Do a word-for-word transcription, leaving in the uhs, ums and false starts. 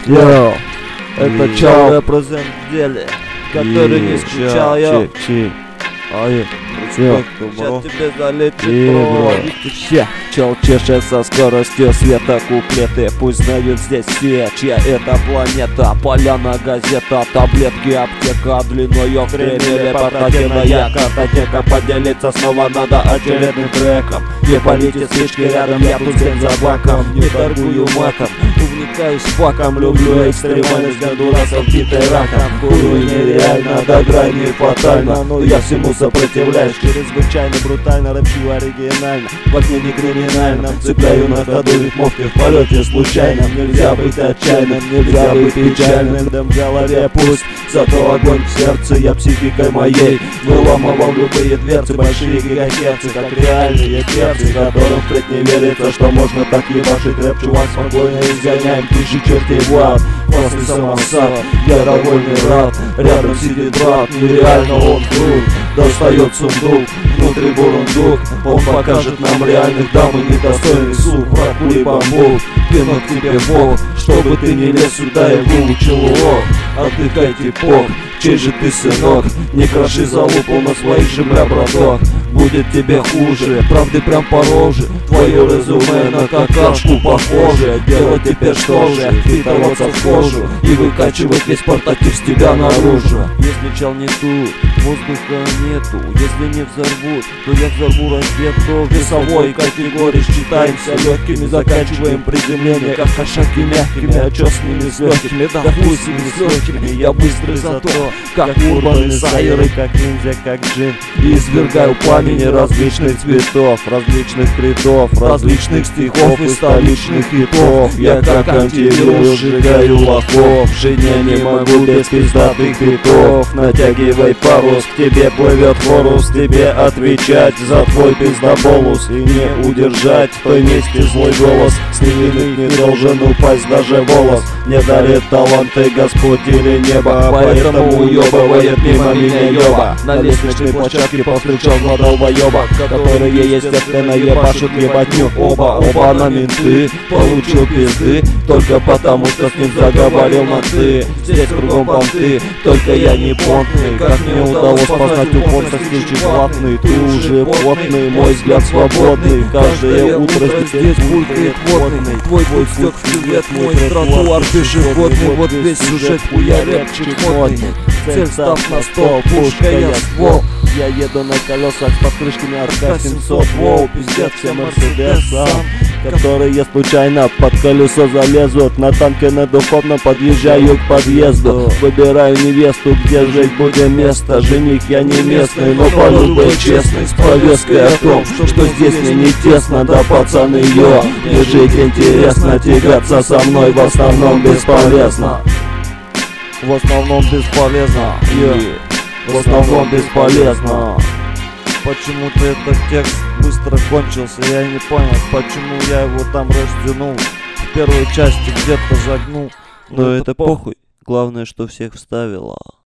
Йоу, это И чел я- репрезент в деле, который не скучал, йоу. Чи, чи. Ай, Респект, бро. Сейчас тебе залетит, И, бро. бро. Ща, чел чешет со скоростью света куплеты. Пусть знают здесь все, чья это планета. Поляна, газета, таблетки, аптека. Длиною время, портативная картотека. Поделиться снова надо очередным треком. Не полите спички рядом, я тут всем за баком. Не торгую матом, увлекаюсь факом. Люблю экстремальность, гондурасов, битой раком. Курю нереально, до грани фатально. Но я всему сопротивляюсь, чрезвычайно брутально. Рэпчу оригинально, в окне не криминально. Цепляю на ходу рифмовки в полете случайно. Нельзя быть отчаянным, нельзя быть печальным. Дым в голове пусть, зато огонь в сердце. Я психикой моей выламывал любые дверцы. Большие гигагерцы, как реальные перцы, которым впредь не верится, что можно так ебашить. Рэп, чувак, спокойно изгоняем тысячи чертей в ад. После самосад, я довольный рад. Рядом сидит брат, нереально он крут. Достает сундук, внутри бурундук. Он покажет нам реальных дам и недостойных сук. Враг пули бамбук, пинок тебе в бок. Чтобы ты не лез сюда и выучил урок. Отдыхай, типок, чей же ты сынок? Не кроши залупу на своих же, бля, браток. Будет тебе хуже, правды прям по роже. Твое резюме на какашку похоже. Делать теперь что же? Впитываться в кожу и выкачивать весь портатив с тебя наружу. Если чел не тут, воздуха нету. Если не взорвут, то я взорву ракету. Весовой категории считаемся легкими. Заканчиваем приземление, как кошаки мягкими. А чё с ними с легкими? Да хуй с ними с легкими. Я быстрый зато, как урбаны сайры, как ниндзя, как джин. И извергаю пламени различных цветов, различных критов, различных стихов и столичных хитов. Я как антивирус сжигаю лохов. В жене не могу без пиздатых битов. Натягивай парус, к тебе плывет хорус. Тебе отвечать за твой пиздоболус. И не удержать в той месте злой голос. С невинных не должен упасть даже волос. Не дарит таланты Господь или небо, поэтому уебывает мимо меня ёба. На лестничной площадке повстречал два долбоеба, которые естественно ебашут ебатню. Оба, оба на менты, получил пизды, только потому что с ним заговорил на ты. Здесь кругом понты, только я не понтный. Как мне удалось познать упорство стильчик платный. Ты уже плотный, мой взгляд свободный. Каждое утро здесь булькает водный. Твой бой стек в привет, мой тротуар пешеходный. Вот весь сюжет хуя рэпчик модный. Цель став на стол, пушка я ствол. Я еду на колесах с подкрышками Арка семьсот. Воу, пиздец, все мерседесам, которые случайно под колесо залезут. На танке на духовном подъезжаю к подъезду. Выбираю невесту, где жить будем место. Жених я не местный, но полюбой честный. С повесткой о том, что здесь мне не тесно. Да пацаны, йо, мне жить интересно. Тягаться со мной в основном бесполезно. В основном бесполезно, yeah. В основном бесполезно. Почему-то этот текст быстро кончился. Я не понял, почему я его там растянул. В первой части где-то загнул. Но это похуй. Главное, что всех вставило.